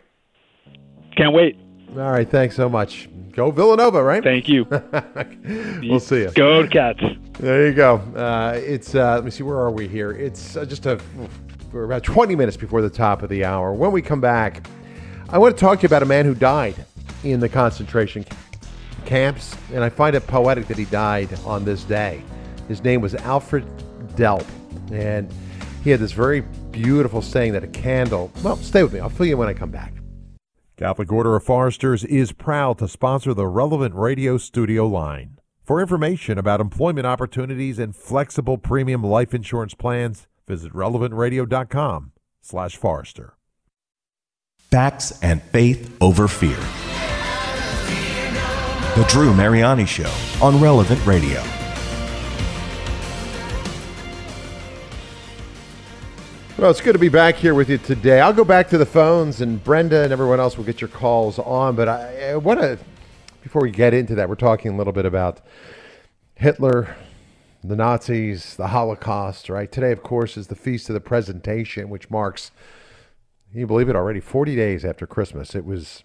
Can't wait. All right. Thanks so much. Go Villanova, right? Thank you. We'll see you. Go Cats. There you go. Uh, it's uh, let me see. Where are we here? It's uh, just a we're about twenty minutes before the top of the hour. When we come back, I want to talk to you about a man who died in the concentration camps, and I find it poetic that he died on this day. His name was Alfred Delp, and he had this very beautiful saying that a candle, well, stay with me. I'll fill you in when I come back. Catholic Order of Foresters is proud to sponsor the Relevant Radio studio line. For information about employment opportunities and flexible premium life insurance plans, visit relevant radio dot com slash Forrester. Facts and faith over fear. The Drew Mariani Show on Relevant Radio. Well, it's good to be back here with you today. I'll go back to the phones, and Brenda and everyone else will get your calls on. But I, I want to, before we get into that, we're talking a little bit about Hitler, the Nazis, the Holocaust, right? Today, of course, is the Feast of the Presentation, which marks, can you believe it, already forty days after Christmas. It was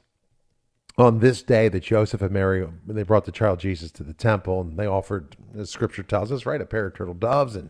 on this day that Joseph and Mary, they brought the child Jesus to the temple, and they offered, as Scripture tells us, right, a pair of turtle doves and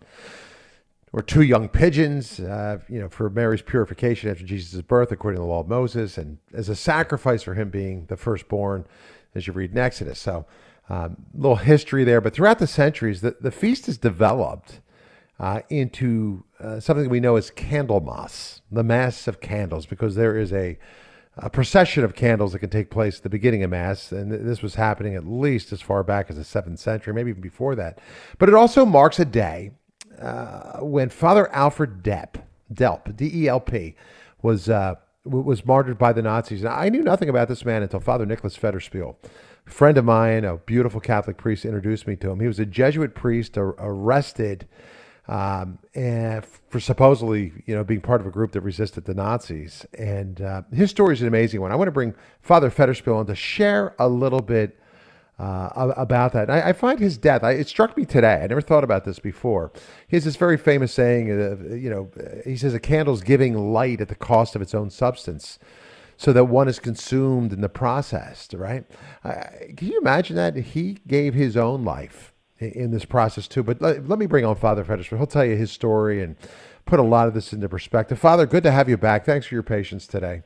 or two young pigeons, uh, you know, for Mary's purification after Jesus' birth, according to the law of Moses, and as a sacrifice for him being the firstborn, as you read in Exodus. So a um, little history there. But throughout the centuries, the, the feast has developed uh, into uh, something we know as Candlemas, the Mass of Candles, because there is a, a procession of candles that can take place at the beginning of Mass. And th- this was happening at least as far back as the seventh century, maybe even before that. But it also marks a day Uh, when Father Alfred Delp, Delp, D E L P, was uh, w- was martyred by the Nazis. Now, I knew nothing about this man until Father Nicholas Federspiel, a friend of mine, a beautiful Catholic priest, introduced me to him. He was a Jesuit priest ar- arrested um, and for supposedly, you know, being part of a group that resisted the Nazis. And uh, his story is an amazing one. I want to bring Father Federspiel on to share a little bit Uh, about that. I, I find his death, I, it struck me today. I never thought about this before. He has this very famous saying, uh, you know, he says, a candle's giving light at the cost of its own substance so that one is consumed in the process, right? Uh, can you imagine that? He gave his own life in, in this process too. But let, let me bring on Father Federspiel. He'll tell you his story and put a lot of this into perspective. Father, good to have you back. Thanks for your patience today.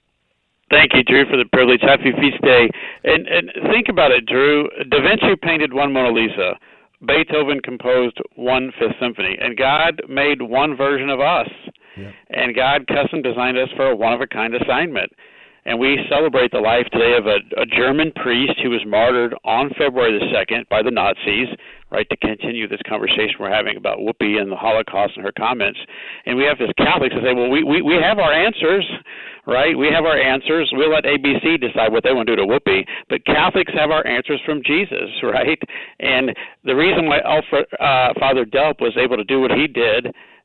Thank you, Drew, for the privilege. Happy feast day. And and think about it, Drew. Da Vinci painted one Mona Lisa. Beethoven composed one Fifth Symphony. And God made one version of us. Yeah. And God custom designed us for a one-of-a-kind assignment. And we celebrate the life today of a, a German priest who was martyred on February the second by the Nazis, right, to continue this conversation we're having about Whoopi and the Holocaust and her comments. And we have this Catholics that say, well, we, we, we have our answers, right? We have our answers. We'll let A B C decide what they want to do to Whoopi. But Catholics have our answers from Jesus, right? And the reason why Alfred, uh, Father Delp was able to do what he did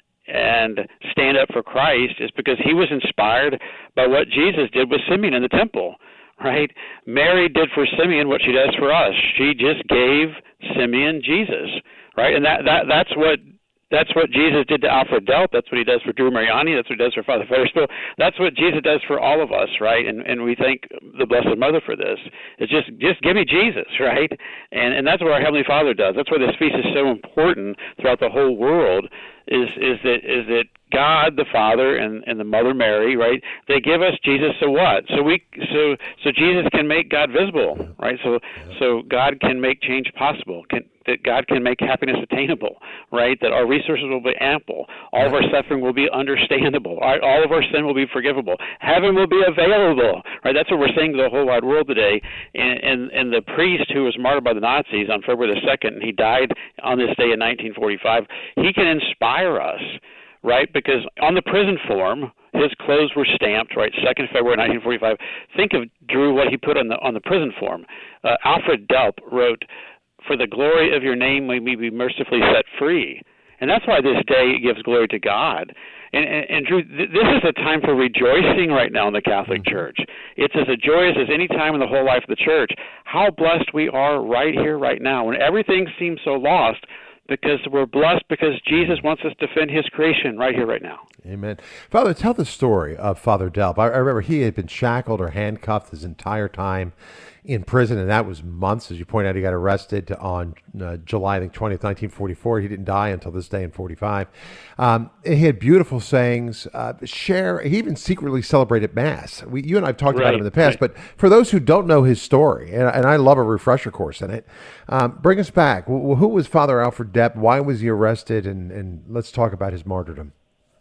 and stand up for Christ is because he was inspired by what Jesus did with Simeon in the temple, right? Mary did for Simeon what she does for us. She just gave Simeon Jesus, right? And that, that that's what that's what Jesus did to Alfred Delp. That's what he does for Drew Mariani. That's what he does for Father Federspiel. That's what Jesus does for all of us, right? And and we thank the Blessed Mother for this. It's just just give me Jesus, right? And and that's what our Heavenly Father does. That's why this feast is so important throughout the whole world. Is is that is that God the Father and, and the Mother Mary, right? They give us Jesus so what? So we so so Jesus can make God visible, right? So so God can make change possible. Can that God can make happiness attainable, right? That our resources will be ample. All of our suffering will be understandable. All, all of our sin will be forgivable. Heaven will be available, right? That's what we're saying to the whole wide world today. And, and, and the priest who was martyred by the Nazis on February the second, and he died on this day in nineteen forty-five, he can inspire us, right? Because on the prison form, his clothes were stamped, right, second of February nineteen forty-five. Think of, Drew, what he put on the on the prison form. Uh, Alfred Delp wrote, "For the glory of your name may we be mercifully set free." And that's why this day gives glory to God. And, and, and Drew, th- this is a time for rejoicing right now in the Catholic mm-hmm. Church. It's as a joyous as any time in the whole life of the Church. How blessed we are right here, right now, when everything seems so lost, because we're blessed because Jesus wants us to defend his creation right here, right now. Amen. Father, tell the story of Father Delp. I, I remember he had been shackled or handcuffed his entire time in prison, and that was months. As you point out, he got arrested on uh, July I think, twentieth, nineteen forty-four. He didn't die until this day in forty-five. Um, he had beautiful sayings. Uh, share. He even secretly celebrated Mass. We, you and I have talked right, about him in the past, right. But for those who don't know his story, and, and I love a refresher course in it, um, bring us back. Who was Father Alfred Delp? Why was he arrested? And, and let's talk about his martyrdom.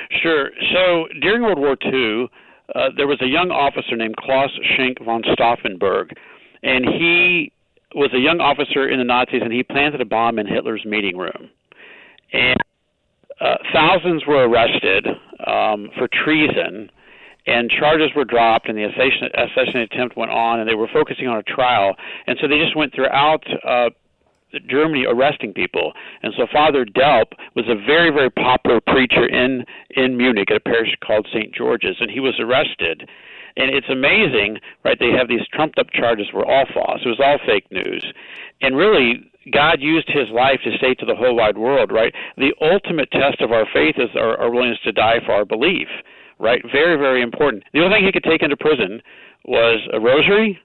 Sure. So during World War Two, uh, there was a young officer named Klaus Schenk von Stauffenberg, and he was a young officer in the Nazis, and he planted a bomb in Hitler's meeting room. And uh, thousands were arrested um, for treason, and charges were dropped, and the assassin, assassination attempt went on, and they were focusing on a trial. And so they just went throughout uh, Germany arresting people. And so Father Delp was a very, very popular preacher in, in Munich at a parish called Saint George's, and he was arrested. And it's amazing, right, they have these trumped-up charges were all false. It was all fake news. And really, God used his life to say to the whole wide world, right, the ultimate test of our faith is our, our willingness to die for our belief, right? Very, very important. The only thing he could take into prison was a rosary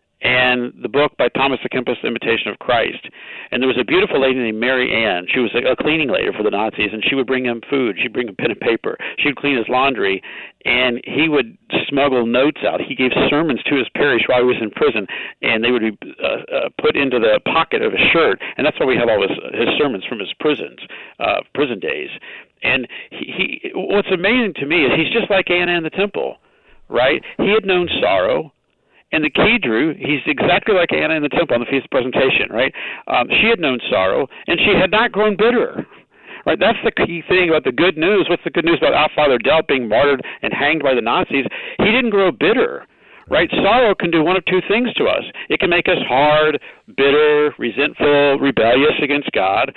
and the book by Thomas à Kempis, The Imitation of Christ. And there was a beautiful lady named Mary Ann. She was a, a cleaning lady for the Nazis, and she would bring him food. She'd bring him pen and paper. She'd clean his laundry, and he would smuggle notes out. He gave sermons to his parish while he was in prison, and they would be uh, uh, put into the pocket of his shirt. And that's why we have all his, his sermons from his prisons, uh, prison days. And he, he, what's amazing to me is he's just like Anna in the temple, right? He had known sorrow. And the key, Drew, he's exactly like Anna in the temple on the Feast of Presentation, right? Um, she had known sorrow, and she had not grown bitter, right? That's the key thing about the good news. What's the good news about our Father Delp being martyred and hanged by the Nazis? He didn't grow bitter, right? Sorrow can do one of two things to us. It can make us hard, bitter, resentful, rebellious against God,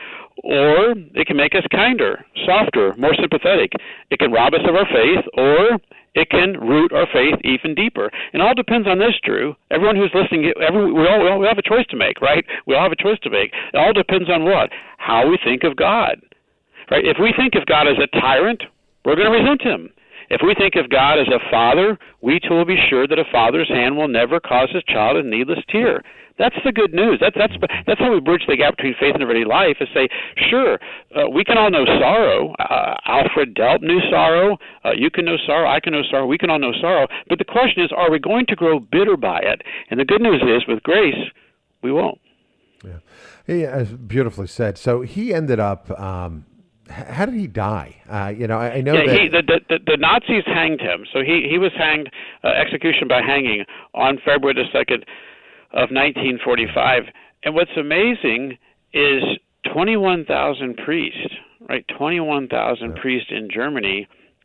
or it can make us kinder, softer, more sympathetic. It can rob us of our faith, or it can root our faith even deeper. And it all depends on this, Drew. Everyone who's listening, every, we, all, we all we have a choice to make, right? We all have a choice to make. It all depends on what? How we think of God, right? If we think of God as a tyrant, we're going to resent him. If we think of God as a father, we too will be sure that a father's hand will never cause his child a needless tear. That's the good news. That's that's that's how we bridge the gap between faith and everyday life. Is say, sure, uh, we can all know sorrow. Uh, Alfred Delp knew sorrow. Uh, you can know sorrow. I can know sorrow. We can all know sorrow. But the question is, are we going to grow bitter by it? And the good news is, with grace, we won't. Yeah, yeah, beautifully said. So he ended up. Um, how did he die? Uh, you know, I, I know yeah, that he, the, the the Nazis hanged him. So he he was hanged, uh, execution by hanging on February the second. Of nineteen forty-five. And what's amazing is twenty-one thousand priests, right? twenty-one thousand yeah. priests in Germany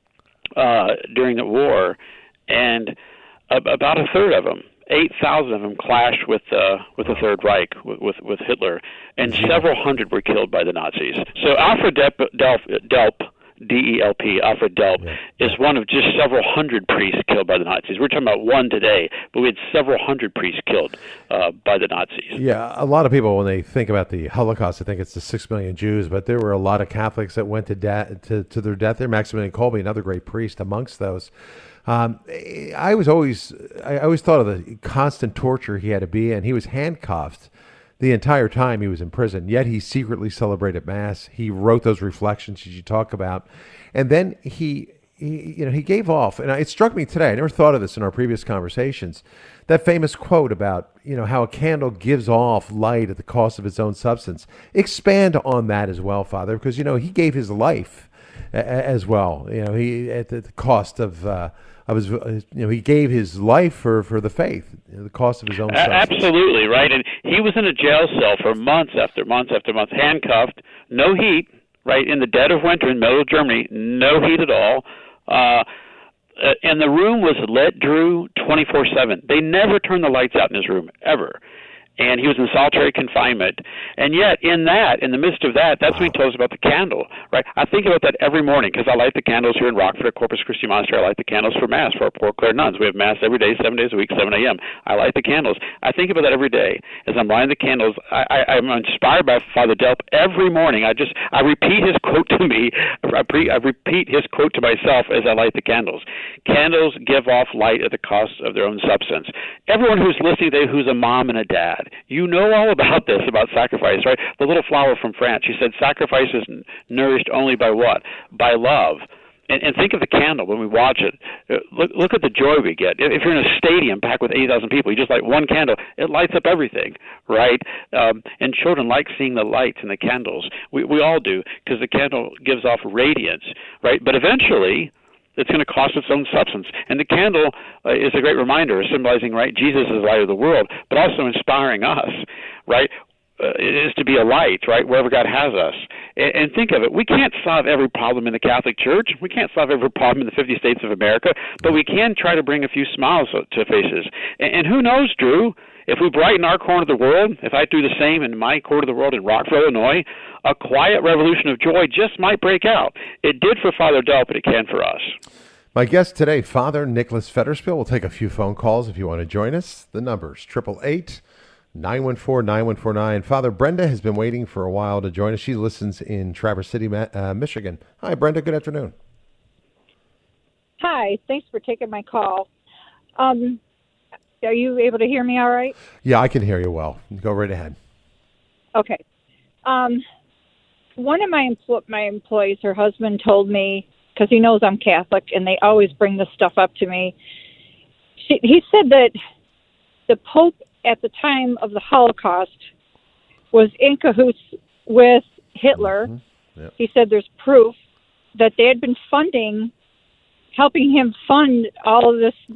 uh, during the war, and uh, about a third of them, eight thousand of them clashed with uh, with the Third Reich, with, with, with Hitler, and yeah. several hundred were killed by the Nazis. So Alfred Delp, Delp, Delp D E L P, Alfred Delp, yeah. is one of just several hundred priests killed by the Nazis. We're talking about one today, but we had several hundred priests killed uh, by the Nazis. Yeah, a lot of people, when they think about the Holocaust, they think it's the six million Jews, but there were a lot of Catholics that went to, de- to, to their death there. Maximilian Kolbe, another great priest amongst those. Um, I was always, I always thought of the constant torture he had to be in. He was handcuffed the entire time he was in prison, yet he secretly celebrated Mass. He wrote those reflections that you talk about. And then he, he, you know, he gave off, and it struck me today, I never thought of this in our previous conversations, that famous quote about, you know, how a candle gives off light at the cost of its own substance. Expand on that as well, Father, because, you know, he gave his life as well, you know, he at the cost of, uh, of his, you know, he gave his life for, for the faith, you know, the cost of his own substance. Absolutely, right. And he was in a jail cell for months after months after months, handcuffed, no heat, right, in the dead of winter in the middle of Germany, no heat at all. Uh, and the room was lit, Drew, twenty-four seven. They never turned the lights out in his room, ever. And he was in solitary confinement. And yet, in that, in the midst of that, that's wow. when he tells us about the candle, right? I think about that every morning because I light the candles here in Rockford at Corpus Christi Monastery. I light the candles for Mass for our Poor Clare nuns. We have Mass every day, seven days a week, seven a.m. I light the candles. I think about that every day. As I'm lighting the candles, I, I, I'm inspired by Father Delp every morning. I just, I repeat his quote to me. I, pre, I repeat his quote to myself as I light the candles. Candles give off light at the cost of their own substance. Everyone who's listening today who's a mom and a dad, you know all about this, about sacrifice, right? The little flower from France, she said sacrifice is nourished only by what? By love. And, and think of the candle when we watch it. Uh, Look, look at the joy we get. If you're in a stadium packed with eighty thousand people, you just light one candle, it lights up everything, right? Um, and children like seeing the lights and the candles. We we all do, because the candle gives off radiance, right? But eventually, it's going to cost its own substance. And the candle uh, is a great reminder, symbolizing, right, Jesus is the light of the world, but also inspiring us, right? Uh, it is to be a light, right, wherever God has us. And, and think of it, we can't solve every problem in the Catholic Church. We can't solve every problem in the fifty states of America, but we can try to bring a few smiles to faces. And, and who knows, Drew, if we brighten our corner of the world, if I do the same in my corner of the world in Rockville, Illinois, a quiet revolution of joy just might break out. It did for Father Delp, but it can for us. My guest today, Father Nicholas Federspiel. We'll take a few phone calls if you want to join us. The number's eight eight eight, nine one four, nine one four nine. Father Brenda has been waiting for a while to join us. She listens in Traverse City, uh, Michigan. Hi, Brenda. Good afternoon. Hi. Thanks for taking my call. Um, are you able to hear me all right? Yeah, I can hear you well. Go right ahead. Okay. Um, one of my empl- my employees, her husband told me, because he knows I'm Catholic, and they always bring this stuff up to me. She, he said that the Pope at the time of the Holocaust was in cahoots with Hitler. Mm-hmm. Yep. He said there's proof that they had been funding, helping him fund all of this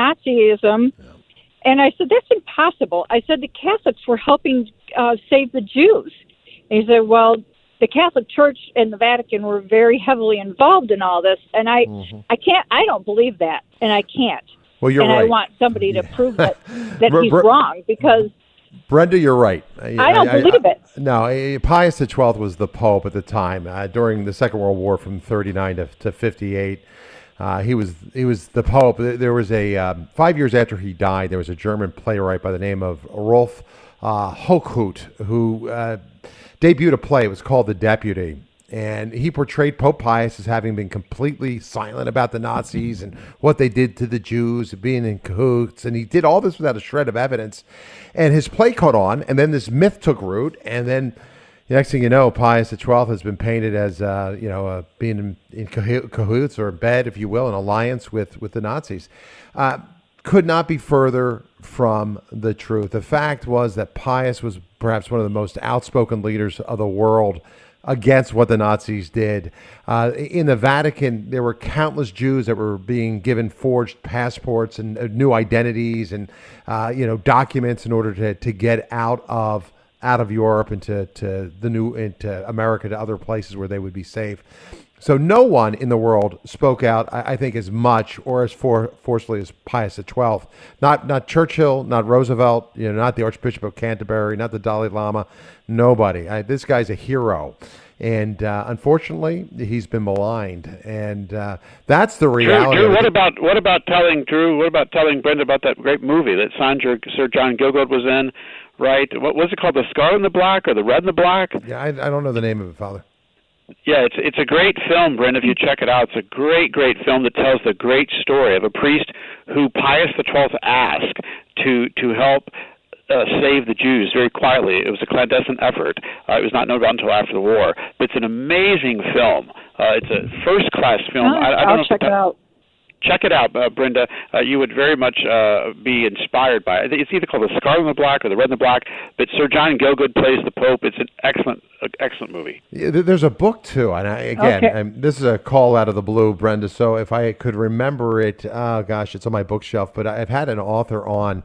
Nazism. Yep. And I said, that's impossible. I said, the Catholics were helping uh, save the Jews. And he said, well, the Catholic Church and the Vatican were very heavily involved in all this. And I, mm-hmm. I can't, I don't believe that. And I can't. Well, you're and right. I want somebody to prove that, that Bre- he's Bre- wrong, because Brenda, you're right. I, I don't I, believe I, it. No, Pius the twelfth was the Pope at the time uh, during the Second World War from thirty-nine to, to fifty-eight. Uh, he was he was the Pope. There was a um, five years after he died, there was a German playwright by the name of Rolf uh, Hochhuth who uh, debuted a play. It was called The Deputy. And he portrayed Pope Pius as having been completely silent about the Nazis and what they did to the Jews, being in cahoots. And he did all this without a shred of evidence. And his play caught on, and then this myth took root. And then the next thing you know, Pius the twelfth has been painted as, uh, you know, uh, being in, in cahoots or bed, if you will, an alliance with, with the Nazis. Uh, could not be further from the truth. The fact was that Pius was perhaps one of the most outspoken leaders of the world against what the Nazis did. Uh, in the Vatican, there were countless Jews that were being given forged passports and uh, new identities and uh, you know documents in order to, to get out of out of Europe into to the new into America, to other places where they would be safe. So no one in the world spoke out, I, I think, as much or as for, forcefully as Pius the twelfth. Not not Churchill, not Roosevelt, you know, not the Archbishop of Canterbury, not the Dalai Lama. Nobody. I, this guy's a hero, and uh, unfortunately, he's been maligned, and uh, that's the reality. Drew, Drew, what about what about telling Drew? What about telling Brenda about that great movie that Sandra Sir John Gielgud was in? Right? What was it called? The Scarlet and the Black or the Red and the Black? Yeah, I, I don't know the name of it, Father. Yeah, it's it's a great film, Brenda, if you check it out. It's a great, great film that tells the great story of a priest who Pius the twelfth asked to to help uh, save the Jews very quietly. It was a clandestine effort. Uh, it was not known about until after the war. But it's an amazing film. Uh, it's a first-class film. Oh, I, I don't I'll know check if that, it out. Check it out, uh, Brenda. Uh, you would very much uh, be inspired by it. It's either called The Scarlet and the Black or The Red and the Black, but Sir John Gielgud plays the Pope. It's an excellent, uh, excellent movie. Yeah, there's a book, too, and I, again, Okay. I'm, this is a call out of the blue, Brenda, so if I could remember it, oh, gosh, it's on my bookshelf, but I've had an author on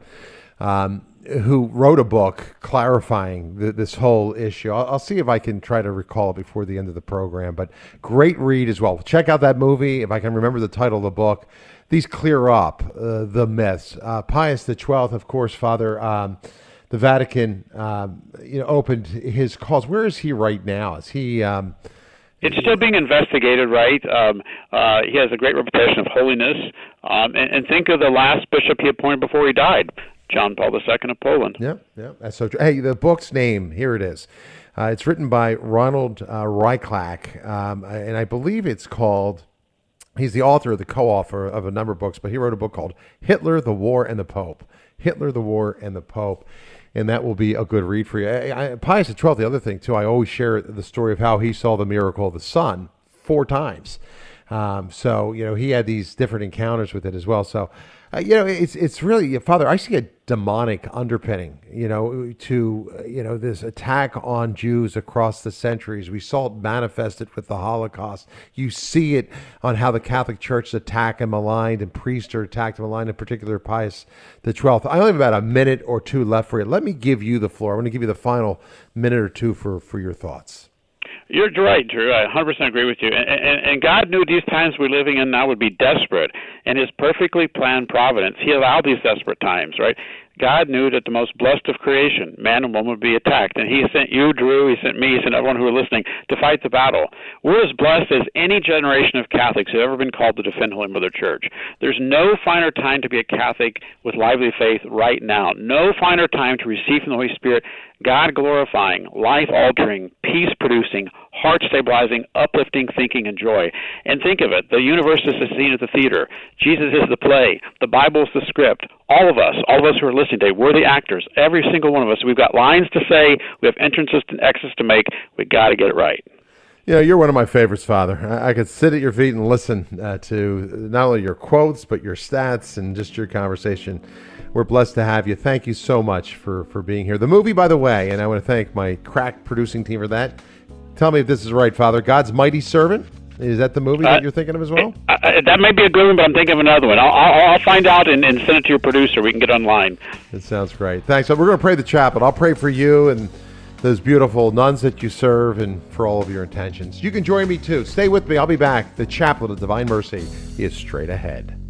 um, who wrote a book clarifying the, this whole issue. I'll, I'll see if I can try to recall it before the end of the program, but great read as well. Check out that movie, if I can remember the title of the book. These clear up uh, the myths. Uh, Pius the twelfth, of course, Father, um, the Vatican, um, you know, opened his cause. Where is he right now? Is he... Um, It's still being investigated, right? Um, uh, he has a great reputation of holiness. Um, and, and think of the last bishop he appointed before he died, John Paul the Second of Poland. Yeah, yeah, that's so true. Hey, the book's name, here it is. Uh, it's written by Ronald uh, Reiklak, um, and I believe it's called, he's the author, the co-author of a number of books, but he wrote a book called Hitler, the War, and the Pope. Hitler, the War, and the Pope. And that will be a good read for you. I, I, Pius the twelfth, the other thing, too, I always share the story of how he saw the miracle of the sun four times. Um, so, you know, he had these different encounters with it as well. So, uh, you know, it's it's really, Father, I see a demonic underpinning, you know, to, uh, you know, this attack on Jews across the centuries. We saw it manifested with the Holocaust. You see it on how the Catholic Church attacked and maligned, and priests are attacked and maligned, in particular Pius the twelfth. I only have about a minute or two left for you. Let me give you the floor. I'm going to give you the final minute or two for, for your thoughts. You're right, Drew. I one hundred percent agree with you. And, and, and God knew these times we're living in now would be desperate. And his perfectly planned providence, he allowed these desperate times, right? God knew that the most blessed of creation, man and woman, would be attacked. And he sent you, Drew, he sent me, he sent everyone who are listening to fight the battle. We're as blessed as any generation of Catholics who have ever been called to defend Holy Mother Church. There's no finer time to be a Catholic with lively faith right now. No finer time to receive from the Holy Spirit God-glorifying, life-altering, peace-producing, heart-stabilizing, uplifting thinking and joy. And think of it, the universe is the scene at the theater. Jesus is the play. The Bible is the script. All of us, all of us who are listening today, we're the actors. Every single one of us. We've got lines to say. We have entrances and exits to make. We've got to get it right. You know, you're one of my favorites, Father. I, I could sit at your feet and listen uh, to not only your quotes, but your stats and just your conversation. We're blessed to have you. Thank you so much for, for being here. The movie, by the way, and I want to thank my crack producing team for that. Tell me if this is right, Father. God's Mighty Servant. Is that the movie uh, that you're thinking of as well? Uh, that may be a good one, but I'm thinking of another one. I'll, I'll, I'll find out and, and send it to your producer. We can get online. It sounds great. Thanks. So we're going to pray the chaplet. I'll pray for you and those beautiful nuns that you serve and for all of your intentions. You can join me too. Stay with me. I'll be back. The chaplet of Divine Mercy is straight ahead.